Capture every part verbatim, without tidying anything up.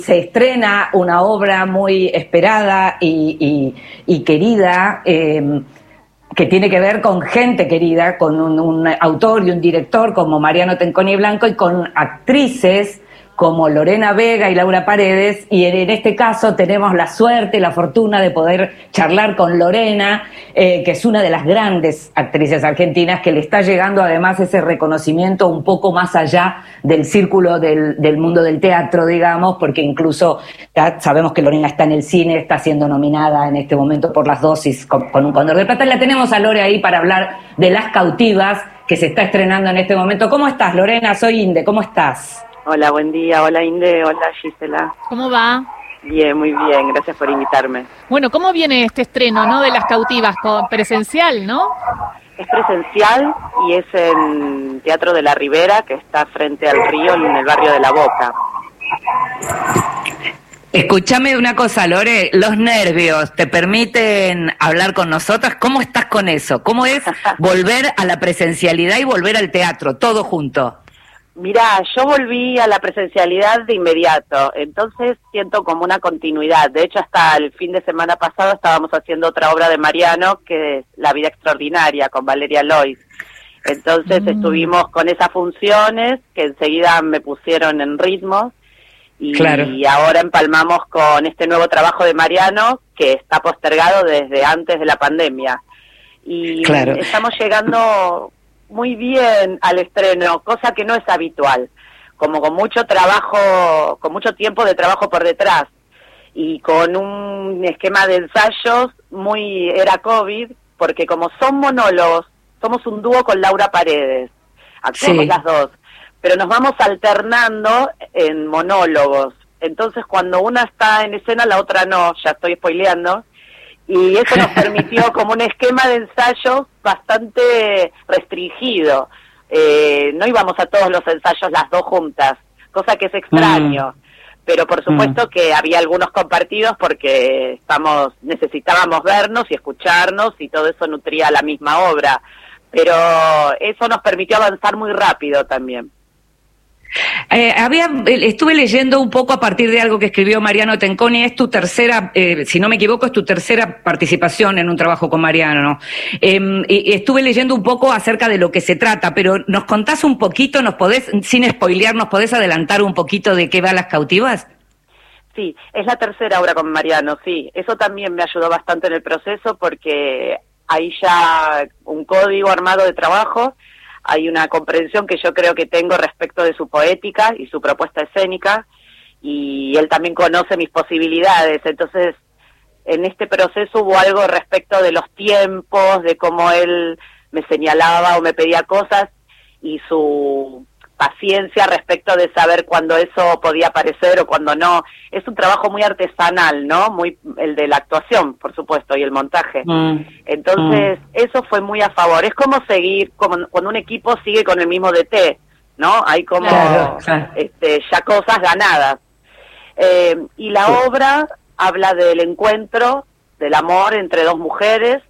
se estrena una obra muy esperada y, y, y querida, eh, que tiene que ver con gente querida, con un, un autor y un director como Mariano Tenconi Blanco y con actrices como Lorena Vega y Laura Paredes, y en, en este caso tenemos la suerte, la fortuna de poder charlar con Lorena, eh, que es una de las grandes actrices argentinas, que le está llegando además ese reconocimiento un poco más allá del círculo del, del mundo del teatro, digamos, porque incluso ya sabemos que Lorena está en el cine, está siendo nominada en este momento por Las Dosis con, con un Cóndor de Plata. La tenemos a Lore ahí para hablar de Las Cautivas, que se está estrenando en este momento. ¿Cómo estás, Lorena? Soy Inde, ¿cómo estás? Hola, buen día. Hola, Inde. Hola, Gisela. ¿Cómo va? Bien, muy bien. Gracias por invitarme. Bueno, ¿cómo viene este estreno, no, de Las Cautivas? Con presencial, ¿no? Es presencial y es en Teatro de la Ribera, que está frente al río, en el barrio de La Boca. Escúchame una cosa, Lore, los nervios te permiten hablar con nosotras. ¿Cómo estás con eso? ¿Cómo es volver a la presencialidad y volver al teatro, todo junto? Mirá, yo volví a la presencialidad de inmediato, entonces siento como una continuidad. De hecho, hasta el fin de semana pasado estábamos haciendo otra obra de Mariano, que es La Vida Extraordinaria, con Valeria Lois. Entonces mm. estuvimos con esas funciones, que enseguida me pusieron en ritmo, y, claro. y ahora empalmamos con este nuevo trabajo de Mariano, que está postergado desde antes de la pandemia. Y claro. estamos llegando muy bien al estreno, cosa que no es habitual, como con mucho trabajo, con mucho tiempo de trabajo por detrás, y con un esquema de ensayos muy era COVID, porque como son monólogos, somos un dúo con Laura Paredes, actuamos sí. las dos, pero nos vamos alternando en monólogos, entonces cuando una está en escena, la otra no, ya estoy spoileando, y eso nos permitió como un esquema de ensayos bastante restringido. Eh, no íbamos a todos los ensayos las dos juntas, cosa que es extraño. Mm. Pero por supuesto mm. que había algunos compartidos porque estamos necesitábamos vernos y escucharnos y todo eso nutría la misma obra. Pero eso nos permitió avanzar muy rápido también. Eh, había, estuve leyendo un poco a partir de algo que escribió Mariano Tenconi. Es tu tercera, eh, si no me equivoco, es tu tercera participación en un trabajo con Mariano, ¿no? Eh, y estuve leyendo un poco acerca de lo que se trata, pero ¿nos contás un poquito, nos podés, sin spoilear, nos podés adelantar un poquito de qué va Las Cautivas? Sí, es la tercera obra con Mariano, sí. Eso también me ayudó bastante en el proceso porque hay ya un código armado de trabajo. Hay una comprensión que yo creo que tengo respecto de su poética y su propuesta escénica, y él también conoce mis posibilidades, entonces en este proceso hubo algo respecto de los tiempos, de cómo él me señalaba o me pedía cosas, y su paciencia respecto de saber cuándo eso podía aparecer o cuando no. Es un trabajo muy artesanal, ¿no? Muy el de la actuación, por supuesto, y el montaje. Mm. Entonces, mm. eso fue muy a favor. Es como seguir, como cuando un equipo sigue con el mismo D T, ¿no? Hay como claro, claro. Este, ya cosas ganadas. Eh, y la sí. obra habla del encuentro, del amor entre dos mujeres,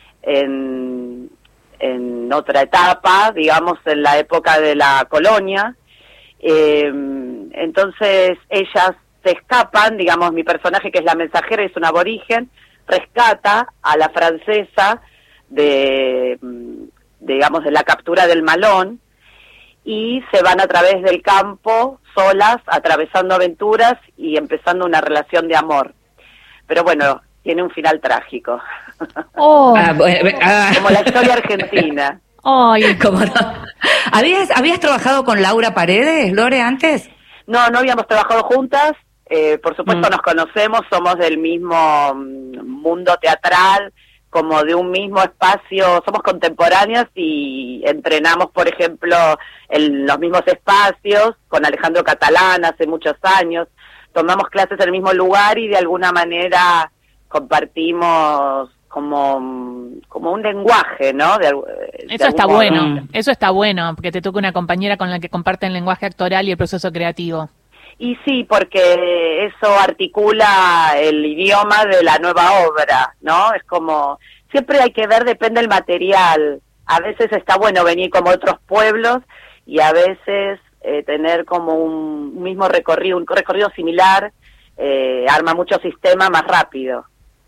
en... en otra etapa, digamos, en la época de la colonia. Eh, entonces, ellas se escapan, digamos, mi personaje, que es la mensajera, es un aborigen, rescata a la francesa de, digamos, de la captura del Malón, y se van a través del campo, solas, atravesando aventuras y empezando una relación de amor. Pero bueno, tiene un final trágico. Oh. Ah, bueno, ah. Como la historia argentina. Ay, ¿Cómo no? ¿Habías, ¿Habías trabajado con Laura Paredes, Lore, antes? No, no habíamos trabajado juntas. Eh, por supuesto mm. nos conocemos, somos del mismo mundo teatral, como de un mismo espacio, somos contemporáneas y entrenamos, por ejemplo, en los mismos espacios, con Alejandro Catalán hace muchos años. Tomamos clases en el mismo lugar y de alguna manera compartimos como, como un lenguaje, ¿no? De, de eso está modo. bueno, eso está bueno, porque te toca una compañera con la que comparten el lenguaje actoral y el proceso creativo. Y sí, porque eso articula el idioma de la nueva obra, ¿no? Es como, siempre hay que ver, depende del material. A veces está bueno venir como otros pueblos y a veces eh, tener como un mismo recorrido, un recorrido similar, eh, arma mucho sistema más rápido.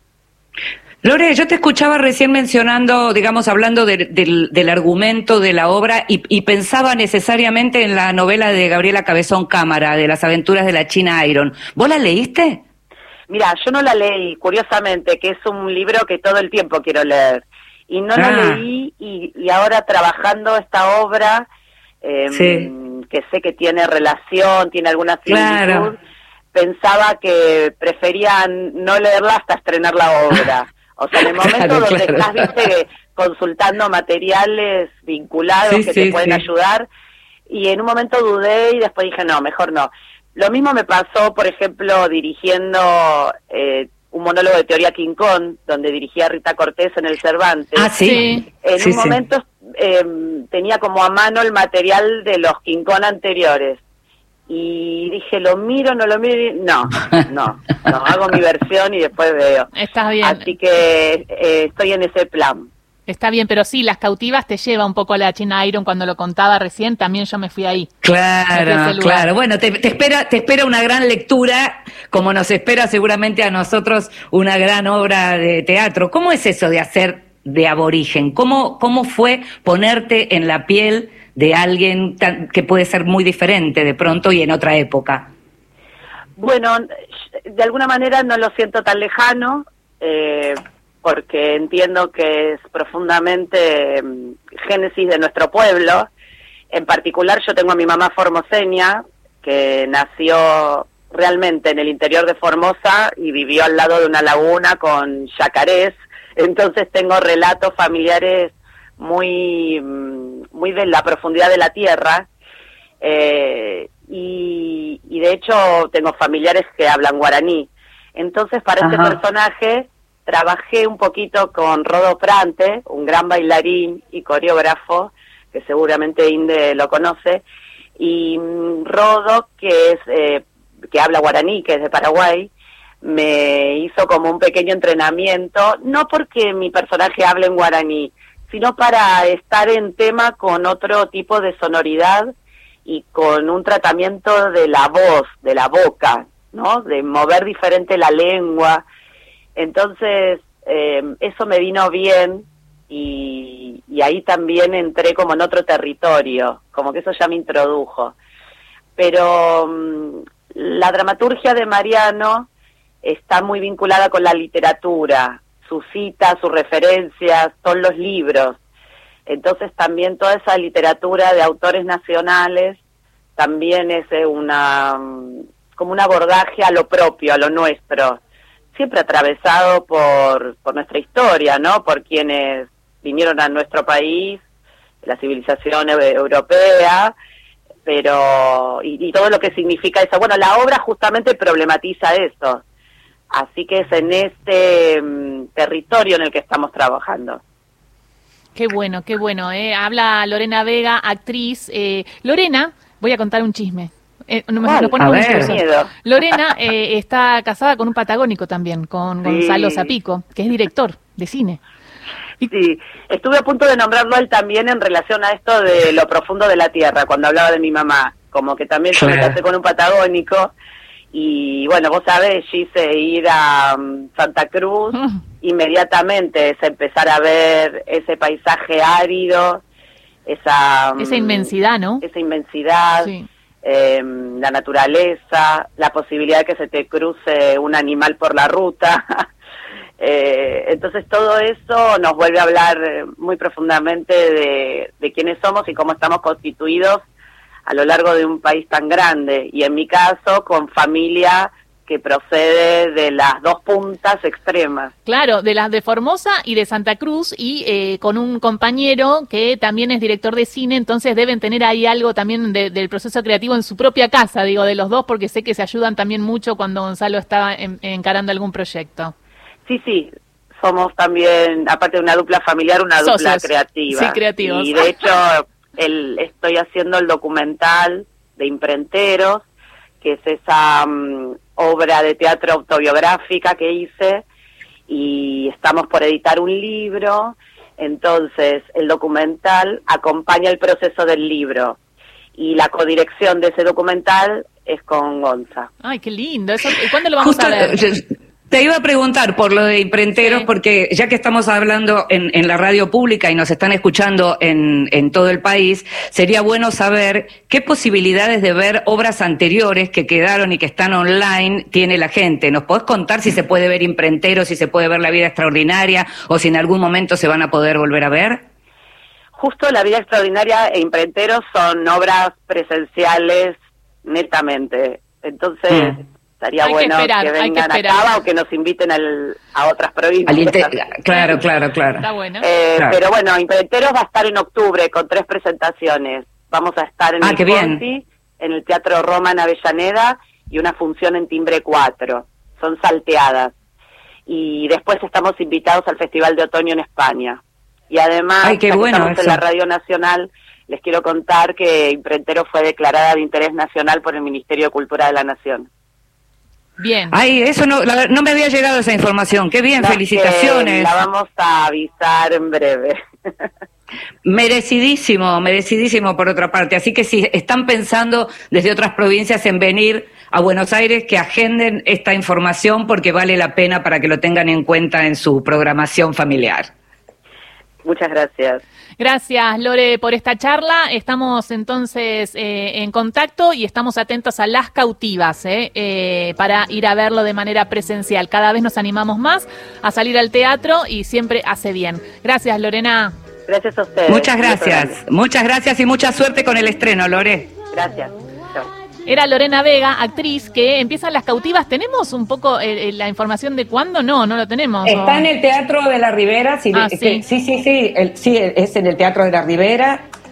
Lore, yo te escuchaba recién mencionando, digamos, hablando de, del, del argumento de la obra y, y pensaba necesariamente en la novela de Gabriela Cabezón Cámara, de las aventuras de la China Iron. ¿Vos la leíste? Mira, yo no la leí, curiosamente, que es un libro que todo el tiempo quiero leer. Y no ah. la leí y, y ahora trabajando esta obra, eh, sí. que sé que tiene relación, tiene alguna similitud, claro. pensaba que prefería no leerla hasta estrenar la obra. O sea, en el momento claro, donde claro. estás, viste, consultando materiales vinculados sí, que sí, te pueden sí. ayudar, y en un momento dudé y después dije, no, mejor no. Lo mismo me pasó, por ejemplo, dirigiendo eh, un monólogo de teoría King Kong, donde dirigía a Rita Cortés en el Cervantes. Ah, sí. En sí, un sí. momento eh, tenía como a mano el material de los King Kong anteriores. Y dije, ¿lo miro, no lo miro? No, no, no, hago mi versión y después veo. Estás bien. Así que eh, estoy en ese plan. Está bien, pero sí, Las Cautivas te lleva un poco a la China Iron, cuando lo contaba recién, también yo me fui ahí. Claro, claro. Bueno, te, te espera te espera una gran lectura, como nos espera seguramente a nosotros una gran obra de teatro. ¿Cómo es eso de hacer de aborigen? ¿Cómo, cómo fue ponerte en la piel de alguien tan, que puede ser muy diferente de pronto y en otra época? Bueno, de alguna manera no lo siento tan lejano, eh, porque entiendo que es profundamente um, génesis de nuestro pueblo. En particular, yo tengo a mi mamá formoseña, que nació realmente en el interior de Formosa y vivió al lado de una laguna con yacarés. Entonces tengo relatos familiares muy, muy de la profundidad de la tierra, eh, y, y de hecho tengo familiares que hablan guaraní. Entonces para Ajá. este personaje trabajé un poquito con Rodo Prante, un gran bailarín y coreógrafo, que seguramente Inde lo conoce, y Rodo, que es eh, que habla guaraní, que es de Paraguay, me hizo como un pequeño entrenamiento, no porque mi personaje hable en guaraní, sino para estar en tema con otro tipo de sonoridad y con un tratamiento de la voz, de la boca, ¿no? De mover diferente la lengua. Entonces, eh, eso me vino bien y, y ahí también entré como en otro territorio, como que eso ya me introdujo. Pero um, la dramaturgia de Mariano está muy vinculada con la literatura, sus citas, sus referencias, son los libros. Entonces también toda esa literatura de autores nacionales también es una como un abordaje a lo propio, a lo nuestro, siempre atravesado por, por nuestra historia, ¿no? Por quienes vinieron a nuestro país, la civilización europea, pero y, y todo lo que significa eso. Bueno, la obra justamente problematiza eso. Así que es en este um, territorio en el que estamos trabajando. Qué bueno, qué bueno. ¿eh? Habla Lorena Vega, actriz. Eh, Lorena, voy a contar un chisme. Eh, no me lo pongo miedo. Lorena eh, está casada con un patagónico también, con sí. Gonzalo Zapico, que es director de cine. Sí, estuve a punto de nombrarlo él también en relación a esto de lo profundo de la tierra, cuando hablaba de mi mamá. Como que también yo me casé con un patagónico. Y bueno, vos sabés, quise ir a um, Santa Cruz, mm. inmediatamente es empezar a ver ese paisaje árido, esa... Um, esa inmensidad, ¿no? Esa inmensidad, sí. eh, la naturaleza, la posibilidad de que se te cruce un animal por la ruta. eh, entonces todo eso nos vuelve a hablar muy profundamente de, de quiénes somos y cómo estamos constituidos a lo largo de un país tan grande, y en mi caso con familia que procede de las dos puntas extremas. Claro, de las de Formosa y de Santa Cruz, y eh, con un compañero que también es director de cine, entonces deben tener ahí algo también de, del proceso creativo en su propia casa, digo, de los dos, porque sé que se ayudan también mucho cuando Gonzalo está en, encarando algún proyecto. Sí, sí, somos también, aparte de una dupla familiar, una Socios. dupla creativa. Sí, creativos. Y de hecho... El, estoy haciendo el documental de Imprenteros, que es esa um, obra de teatro autobiográfica que hice, y estamos por editar un libro. Entonces el documental acompaña el proceso del libro, y la codirección de ese documental es con Gonza. Ay, qué lindo. Eso, ¿y cuándo lo vamos Justo, a ver? Te iba a preguntar por lo de imprenteros, sí. Porque ya que estamos hablando en, en la radio pública y nos están escuchando en, en todo el país, sería bueno saber qué posibilidades de ver obras anteriores que quedaron y que están online tiene la gente. ¿Nos podés contar si se puede ver imprenteros, si se puede ver La Vida Extraordinaria o si en algún momento se van a poder volver a ver? Justo La Vida Extraordinaria e Imprenteros son obras presenciales netamente. Entonces... Mm. Estaría hay bueno que, esperar, que vengan que acá o que nos inviten al, a otras provincias. Inter... Claro, claro, claro. Está bueno. Eh, claro. Pero bueno, Imprenteros va a estar en octubre con tres presentaciones. Vamos a estar en ah, el qué bien. Conti, en el Teatro Roma en Avellaneda y una función en Timbre cuatro. Son salteadas. Y después estamos invitados al Festival de Otoño en España. Y además, Ay, qué ya que bueno estamos eso. en la Radio Nacional, les quiero contar que Imprenteros fue declarada de interés nacional por el Ministerio de Cultura de la Nación. Bien. Ay, eso no, la, no me había llegado esa información. Qué bien, no, felicitaciones. La vamos a avisar en breve. Merecidísimo, merecidísimo por otra parte. Así que si están pensando desde otras provincias en venir a Buenos Aires, que agenden esta información porque vale la pena para que lo tengan en cuenta en su programación familiar. Muchas gracias. Gracias, Lore, por esta charla. Estamos entonces eh, en contacto y estamos atentos a Las Cautivas eh, eh, para ir a verlo de manera presencial. Cada vez nos animamos más a salir al teatro y siempre hace bien. Gracias, Lorena. Gracias a ustedes. Muchas gracias. Muchas gracias y mucha suerte con el estreno, Lore. Gracias. Chao. Era Lorena Vega, actriz, que empiezan Las Cautivas. ¿Tenemos un poco eh, la información de cuándo? No, no lo tenemos. Está o... en el Teatro de la Ribera. Sí, ah, que, sí, sí, sí, sí, el, sí, es en el Teatro de la Ribera.